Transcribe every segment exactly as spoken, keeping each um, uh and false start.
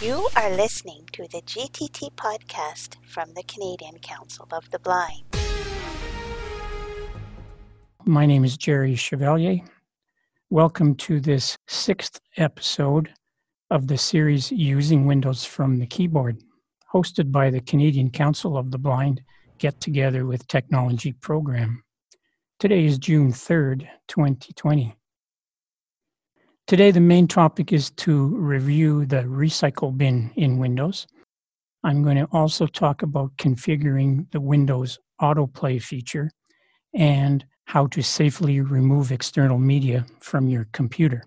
You are listening to the G T T podcast from the Canadian Council of the Blind. My name is Jerry Chevalier. Welcome to this sixth episode of the series Using Windows from the Keyboard, hosted by the Canadian Council of the Blind Get Together with Technology program. Today is June third, twenty twenty. Today, the main topic is to review the recycle bin in Windows. I'm going to also talk about configuring the Windows autoplay feature and how to safely remove external media from your computer.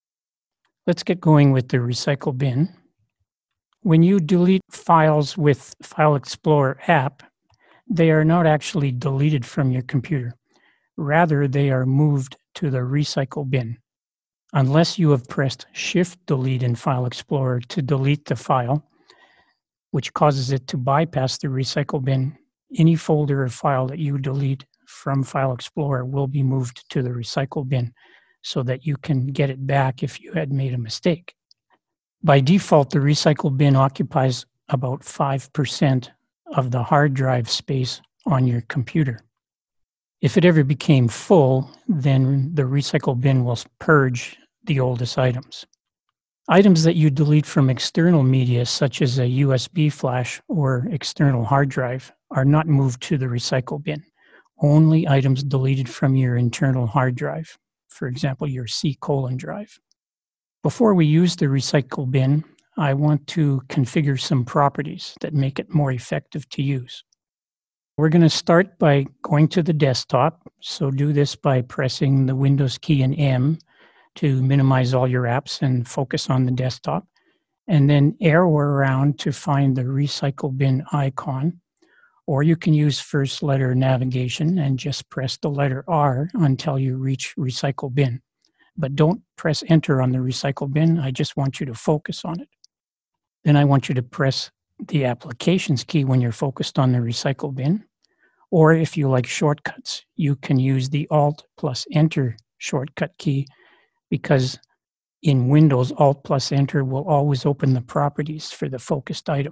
Let's get going with the recycle bin. When you delete files with File Explorer app, they are not actually deleted from your computer. Rather, they are moved to the recycle bin. Unless you have pressed Shift-Delete in File Explorer to delete the file, which causes it to bypass the recycle bin, any folder or file that you delete from File Explorer will be moved to the recycle bin so that you can get it back if you had made a mistake. By default, the recycle bin occupies about five percent of the hard drive space on your computer. If it ever became full, then the recycle bin will purge the oldest items. Items that you delete from external media, such as a U S B flash or external hard drive, are not moved to the recycle bin. Only items deleted from your internal hard drive, for example, your C colon drive. Before we use the recycle bin, I want to configure some properties that make it more effective to use. We're going to start by going to the desktop, so do this by pressing the Windows key and M to minimize all your apps and focus on the desktop, and then arrow around to find the recycle bin icon, or you can use first letter navigation and just press the letter R until you reach recycle bin. But don't press enter on the recycle bin, I just want you to focus on it. Then I want you to press the applications key when you're focused on the recycle bin. Or if you like shortcuts, you can use the Alt plus Enter shortcut key, because in Windows, Alt plus Enter will always open the properties for the focused item.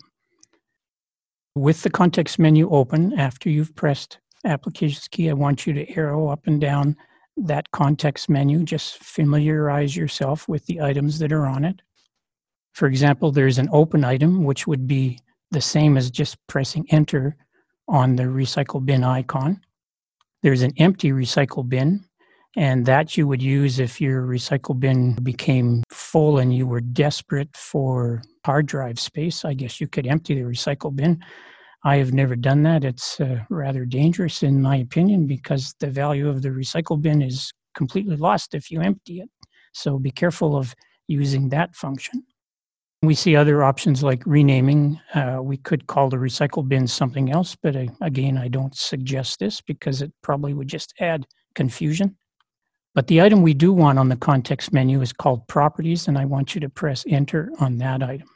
With the context menu open, after you've pressed Applications key, I want you to arrow up and down that context menu. Just familiarize yourself with the items that are on it. For example, there's an open item, which would be the same as just pressing Enter on the recycle bin icon. There's an empty recycle bin, and that you would use if your recycle bin became full and you were desperate for hard drive space. I guess you could empty the recycle bin. I have never done that. It's uh, rather dangerous in my opinion, because the value of the recycle bin is completely lost if you empty it. So be careful of using that function. We see other options like renaming. Uh, we could call the recycle bin something else, but I, again, I don't suggest this because it probably would just add confusion. But the item we do want on the context menu is called Properties, and I want you to press Enter on that item.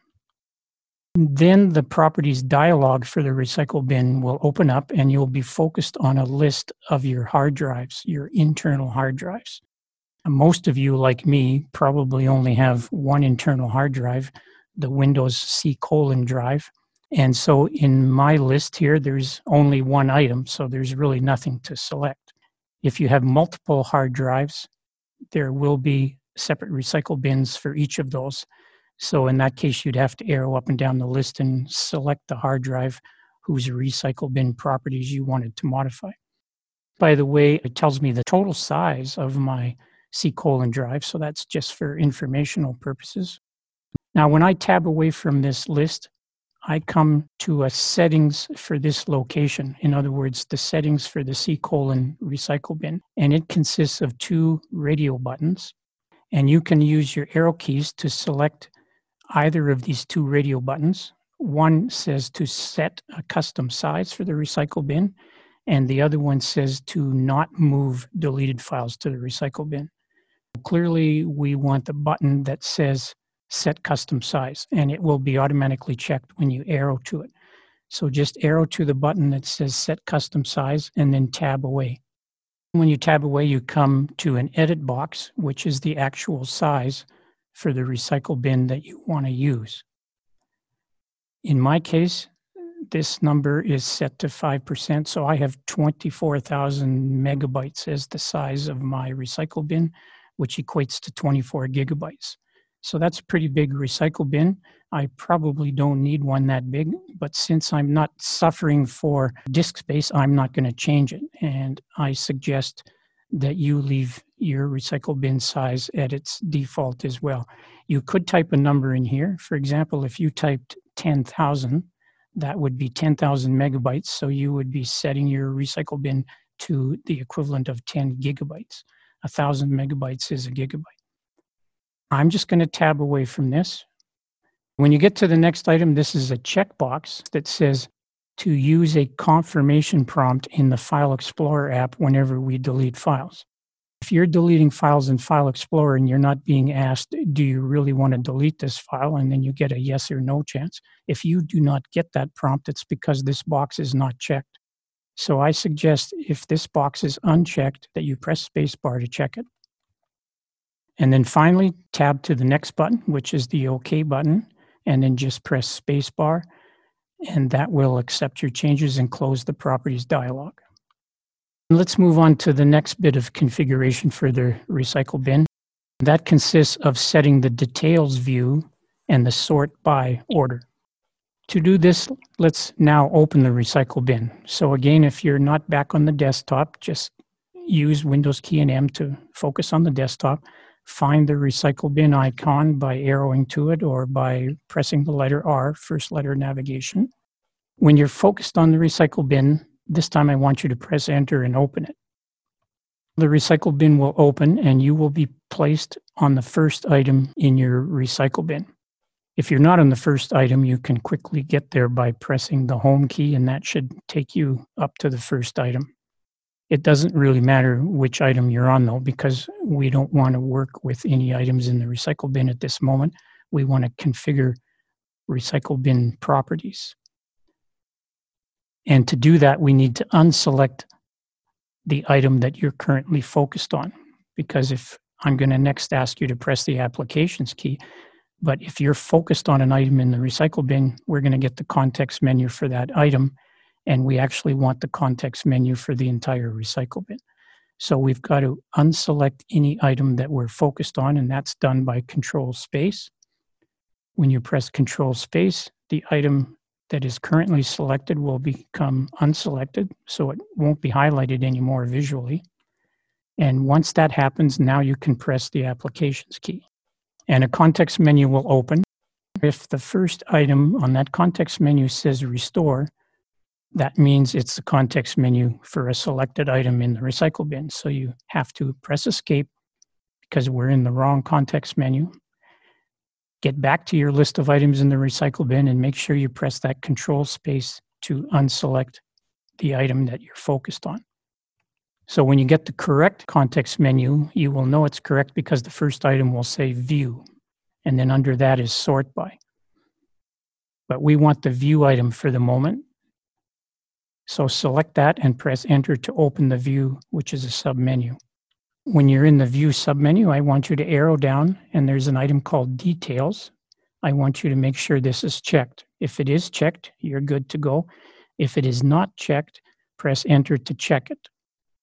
Then the Properties dialog for the recycle bin will open up, and you'll be focused on a list of your hard drives, your internal hard drives. Most of you, like me, probably only have one internal hard drive, the Windows C colon drive. And so in my list here, there's only one item, so there's really nothing to select. If you have multiple hard drives, there will be separate recycle bins for each of those. So in that case, you'd have to arrow up and down the list and select the hard drive whose recycle bin properties you wanted to modify. By the way, it tells me the total size of my C colon drive, so that's just for informational purposes. Now, when I tab away from this list, I come to a settings for this location. In other words, the settings for the C colon recycle bin, and it consists of two radio buttons, and you can use your arrow keys to select either of these two radio buttons. One says to set a custom size for the recycle bin, and the other one says to not move deleted files to the recycle bin. Clearly, we want the button that says set custom size, and it will be automatically checked when you arrow to it. So just arrow to the button that says set custom size and then tab away. When you tab away, you come to an edit box, which is the actual size for the recycle bin that you want to use. In my case, this number is set to five percent, so I have twenty-four thousand megabytes as the size of my recycle bin, which equates to twenty-four gigabytes. So that's a pretty big recycle bin. I probably don't need one that big, but since I'm not suffering for disk space, I'm not going to change it. And I suggest that you leave your recycle bin size at its default as well. You could type a number in here. For example, if you typed ten thousand, that would be ten thousand megabytes. So you would be setting your recycle bin to the equivalent of ten gigabytes. A thousand megabytes is a gigabyte. I'm just going to tab away from this. When you get to the next item, this is a checkbox that says to use a confirmation prompt in the File Explorer app whenever we delete files. If you're deleting files in File Explorer and you're not being asked, do you really want to delete this file? And then you get a yes or no chance. If you do not get that prompt, it's because this box is not checked. So I suggest if this box is unchecked, that you press spacebar to check it. And then finally, tab to the next button, which is the OK button, and then just press spacebar, and that will accept your changes and close the properties dialog. Let's move on to the next bit of configuration for the recycle bin. That consists of setting the details view and the sort by order. To do this, let's now open the recycle bin. So again, if you're not back on the desktop, just use Windows key and M to focus on the desktop. Find the recycle bin icon by arrowing to it or by pressing the letter R, first letter navigation. When you're focused on the recycle bin, this time I want you to press enter and open it. The recycle bin will open and you will be placed on the first item in your recycle bin. If you're not on the first item, you can quickly get there by pressing the home key, and that should take you up to the first item. It doesn't really matter which item you're on though, because we don't want to work with any items in the recycle bin at this moment. We want to configure recycle bin properties. And to do that, we need to unselect the item that you're currently focused on. Because if I'm going to next ask you to press the applications key, but if you're focused on an item in the recycle bin, we're going to get the context menu for that item. And we actually want the context menu for the entire recycle bin. So we've got to unselect any item that we're focused on, and that's done by Control Space. When you press Control Space, the item that is currently selected will become unselected, so it won't be highlighted anymore visually. And once that happens, now you can press the applications key. And a context menu will open. If the first item on that context menu says Restore, that means it's the context menu for a selected item in the recycle bin. So you have to press Escape because we're in the wrong context menu. Get back to your list of items in the recycle bin and make sure you press that Control Space to unselect the item that you're focused on. So when you get the correct context menu, you will know it's correct because the first item will say View, and then under that is Sort By. But we want the View item for the moment. So select that and press Enter to open the view, which is a submenu. When you're in the View submenu, I want you to arrow down, and there's an item called Details. I want you to make sure this is checked. If it is checked, you're good to go. If it is not checked, press Enter to check it.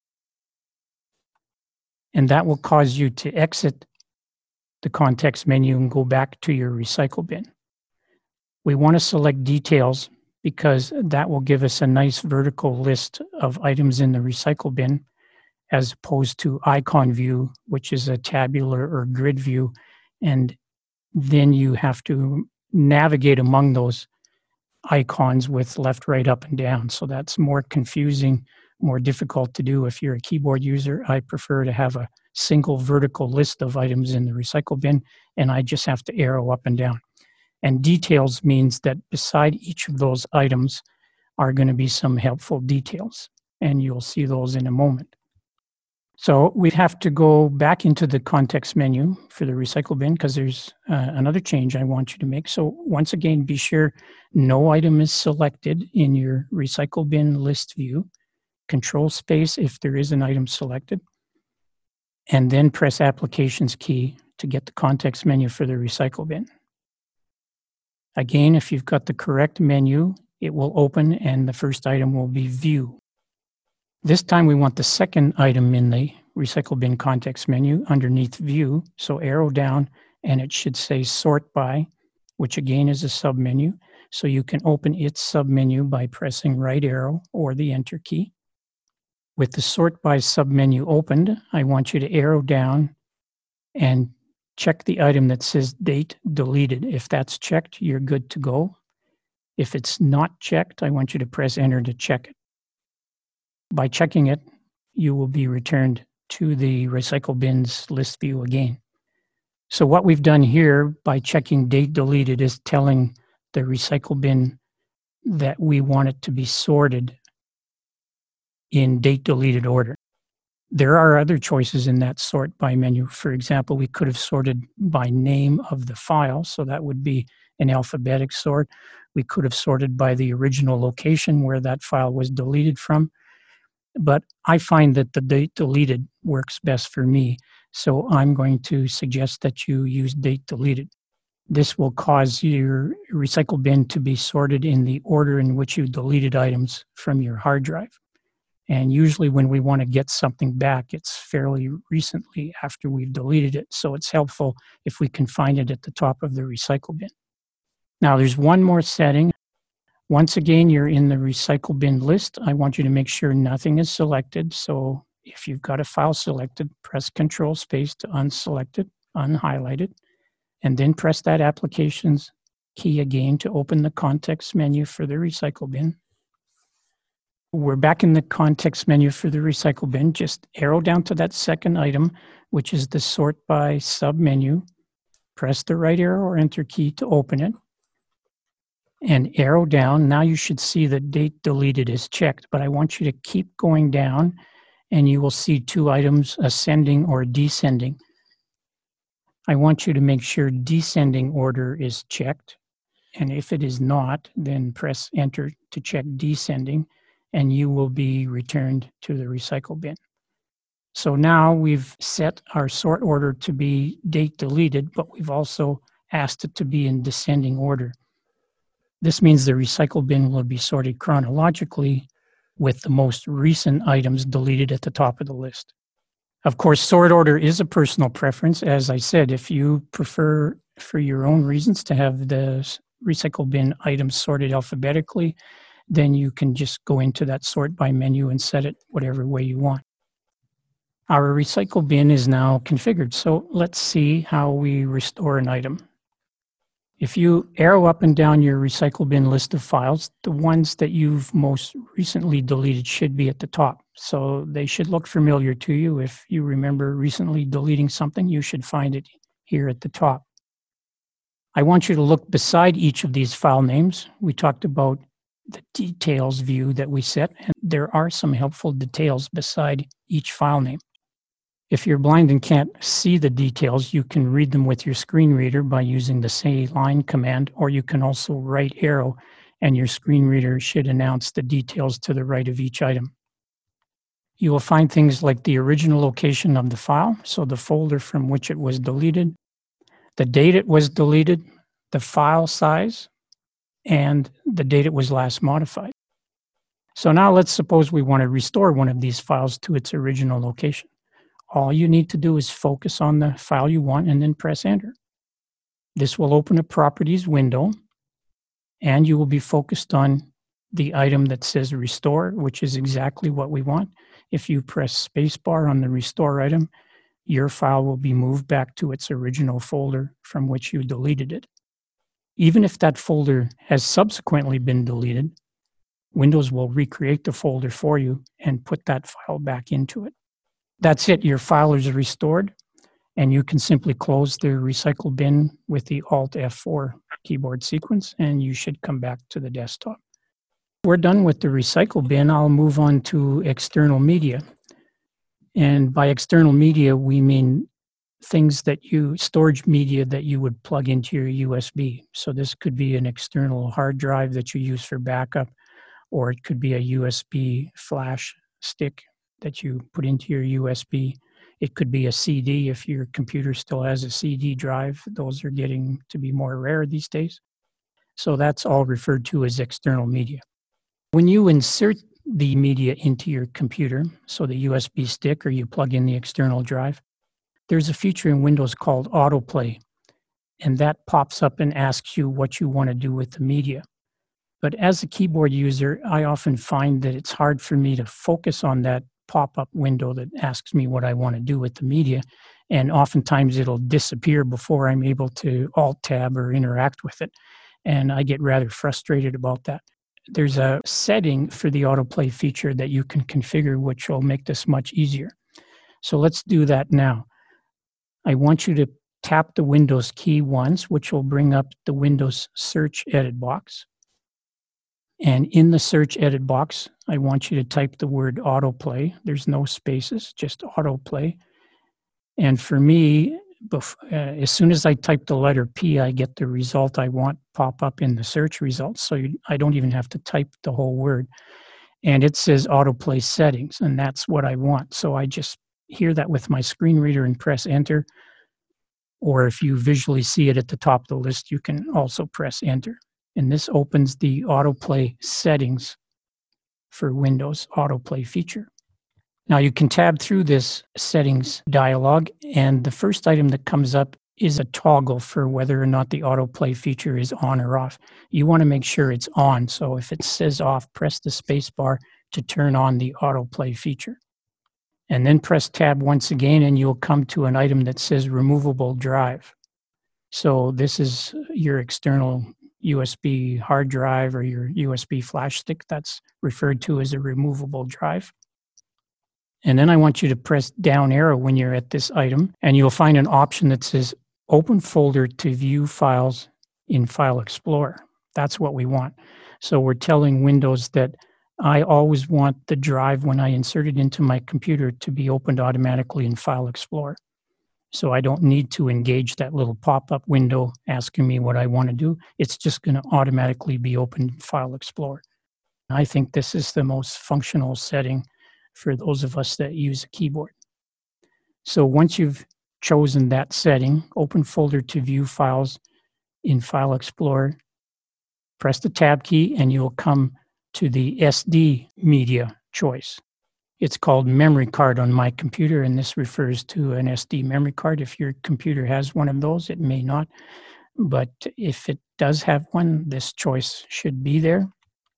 And that will cause you to exit the context menu and go back to your recycle bin. We want to select Details because that will give us a nice vertical list of items in the recycle bin, as opposed to icon view, which is a tabular or grid view. And then you have to navigate among those icons with left, right, up, and down. So that's more confusing, more difficult to do. If you're a keyboard user, I prefer to have a single vertical list of items in the recycle bin, and I just have to arrow up and down. And Details means that beside each of those items are going to be some helpful details, and you'll see those in a moment. So we have to go back into the context menu for the recycle bin because there's uh, another change I want you to make. So once again, be sure no item is selected in your recycle bin list view. Control Space if there is an item selected, and then press Applications key to get the context menu for the recycle bin. Again, if you've got the correct menu, it will open and the first item will be View. This time we want the second item in the Recycle Bin context menu underneath View, so arrow down and it should say Sort By, which again is a submenu. So you can open its submenu by pressing right arrow or the Enter key. With the Sort By submenu opened, I want you to arrow down and check the item that says Date Deleted. If that's checked, you're good to go. If it's not checked, I want you to press Enter to check it. By checking it, you will be returned to the Recycle Bins list view again. So what we've done here by checking Date Deleted is telling the Recycle Bin that we want it to be sorted in date deleted order. There are other choices in that Sort By menu. For example, we could have sorted by name of the file, so that would be an alphabetic sort. We could have sorted by the original location where that file was deleted from. But I find that the date deleted works best for me, so I'm going to suggest that you use date deleted. This will cause your Recycle Bin to be sorted in the order in which you deleted items from your hard drive. And usually when we want to get something back, it's fairly recently after we've deleted it. So it's helpful if we can find it at the top of the Recycle Bin. Now there's one more setting. Once again, you're in the Recycle Bin list. I want you to make sure nothing is selected. So if you've got a file selected, press Control Space to unselect it, unhighlight it, and then press that Applications key again to open the context menu for the Recycle Bin. We're back in the context menu for the Recycle Bin. Just arrow down to that second item, which is the Sort By submenu. Press the right arrow or Enter key to open it. And arrow down. Now you should see that Date Deleted is checked, but I want you to keep going down and you will see two items, ascending or descending. I want you to make sure descending order is checked. And if it is not, then press Enter to check descending, and you will be returned to the Recycle Bin. So now we've set our sort order to be date deleted, but we've also asked it to be in descending order. This means the Recycle Bin will be sorted chronologically with the most recent items deleted at the top of the list. Of course, sort order is a personal preference. As I said, if you prefer, for your own reasons, to have the Recycle Bin items sorted alphabetically, then you can just go into that Sort By menu and set it whatever way you want. Our Recycle Bin is now configured, so let's see how we restore an item. If you arrow up and down your Recycle Bin list of files, the ones that you've most recently deleted should be at the top. So they should look familiar to you. If you remember recently deleting something, you should find it here at the top. I want you to look beside each of these file names. We talked about the details view that we set, and there are some helpful details beside each file name. If you're blind and can't see the details, you can read them with your screen reader by using the Say Line command, or you can also right arrow and your screen reader should announce the details to the right of each item. You will find things like the original location of the file, so the folder from which it was deleted, the date it was deleted, the file size, and the date it was last modified. So now let's suppose we want to restore one of these files to its original location. All you need to do is focus on the file you want and then press Enter. This will open a Properties window, and you will be focused on the item that says Restore, which is exactly what we want. If you press Spacebar on the Restore item, your file will be moved back to its original folder from which you deleted it. Even if that folder has subsequently been deleted, Windows will recreate the folder for you and put that file back into it. That's it, your file is restored, and you can simply close the Recycle Bin with the Alt F four keyboard sequence, and you should come back to the desktop. We're done with the Recycle Bin. I'll move on to external media. And by external media, we mean things that you, storage media that you would plug into your U S B. So this could be an external hard drive that you use for backup, or it could be a U S B flash stick that you put into your U S B. It could be a C D if your computer still has a C D drive. Those are getting to be more rare these days. So that's all referred to as external media. When you insert the media into your computer, so the U S B stick or you plug in the external drive, there's a feature in Windows called Autoplay, and that pops up and asks you what you want to do with the media. But as a keyboard user, I often find that it's hard for me to focus on that pop-up window that asks me what I want to do with the media, and oftentimes it'll disappear before I'm able to Alt-Tab or interact with it, and I get rather frustrated about that. There's a setting for the autoplay feature that you can configure which will make this much easier. So let's do that now. I want you to tap the Windows key once, which will bring up the Windows search edit box. And in the search edit box, I want you to type the word autoplay. There's no spaces, just autoplay. And for me, bef- uh, as soon as I type the letter P, I get the result I want pop up in the search results. So you, I don't even have to type the whole word. And it says autoplay settings, and that's what I want. So I just hear that with my screen reader and press enter. Or if you visually see it at the top of the list, you can also press enter. And this opens the autoplay settings for Windows autoplay feature. Now you can tab through this settings dialog, and the first item that comes up is a toggle for whether or not the autoplay feature is on or off. You want to make sure it's on, so if it says off, press the space bar to turn on the autoplay feature. And then press tab once again, and you'll come to an item that says removable drive. So this is your external U S B hard drive or your U S B flash stick. That's referred to as a removable drive. And then I want you to press down arrow when you're at this item, and you'll find an option that says open folder to view files in File Explorer. That's what we want. So we're telling Windows that I always want the drive when I insert it into my computer to be opened automatically in File Explorer. So I don't need to engage that little pop-up window asking me what I want to do. It's just going to automatically be opened in File Explorer. I think this is the most functional setting for those of us that use a keyboard. So once you've chosen that setting, open folder to view files in File Explorer, press the tab key and you'll come to the S D media choice. It's called memory card on my computer, and this refers to an S D memory card. If your computer has one of those, it may not. But if it does have one, this choice should be there.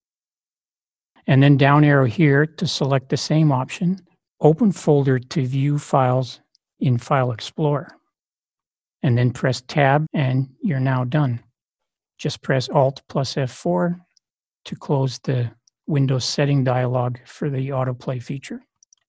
And then down arrow here to select the same option, open folder to view files in File Explorer. And then press tab and you're now done. Just press Alt plus F four to close the Windows setting dialog for the autoplay feature.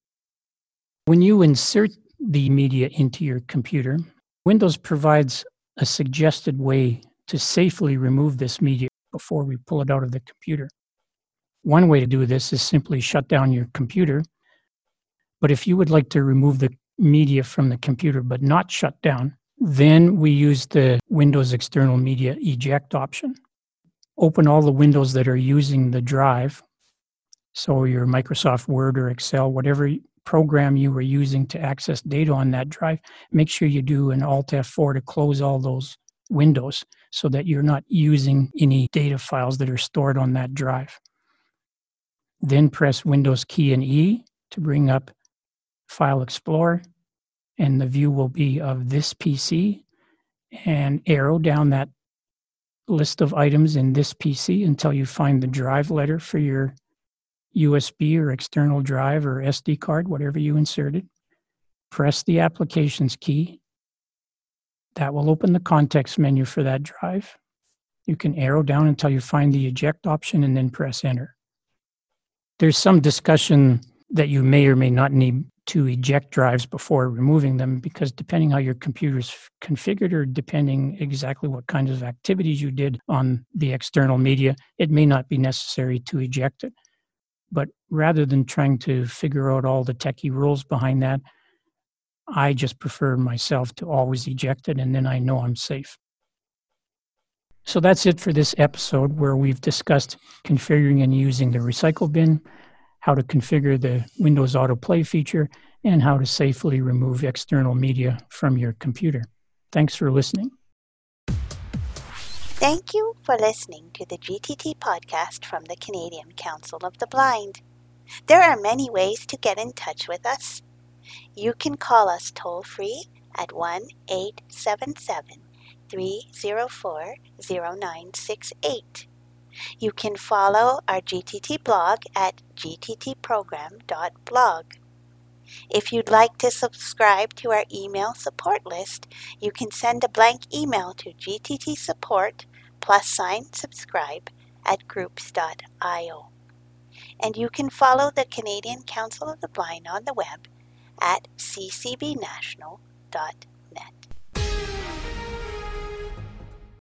When you insert the media into your computer, Windows provides a suggested way to safely remove this media before we pull it out of the computer. One way to do this is simply shut down your computer. But if you would like to remove the media from the computer but not shut down, then we use the Windows External Media Eject option. Open all the windows that are using the drive. So your Microsoft Word or Excel, whatever program you were using to access data on that drive, make sure you do an Alt F four to close all those windows so that you're not using any data files that are stored on that drive. Then press Windows key and E to bring up File Explorer, and the view will be of this P C, and arrow down that list of items in this P C until you find the drive letter for your U S B or external drive or S D card, whatever you inserted. Press the Applications key. That will open the context menu for that drive. You can arrow down until you find the Eject option and then press Enter. There's some discussion that you may or may not need to eject drives before removing them, because depending how your computer's configured or depending exactly what kinds of activities you did on the external media, it may not be necessary to eject it. But rather than trying to figure out all the techie rules behind that, I just prefer myself to always eject it, and then I know I'm safe. So that's it for this episode, where we've discussed configuring and using the recycle bin, how to configure the Windows Autoplay feature, and how to safely remove external media from your computer. Thanks for listening. Thank you for listening to the G T T podcast from the Canadian Council of the Blind. There are many ways to get in touch with us. You can call us toll-free at one eight seven seven, three zero four, zero nine six eight. You can follow our G T T blog at g t t program dot blog. If you'd like to subscribe to our email support list, you can send a blank email to gttsupport plus sign subscribe at groups dot i o. And you can follow the Canadian Council of the Blind on the web at c c b national dot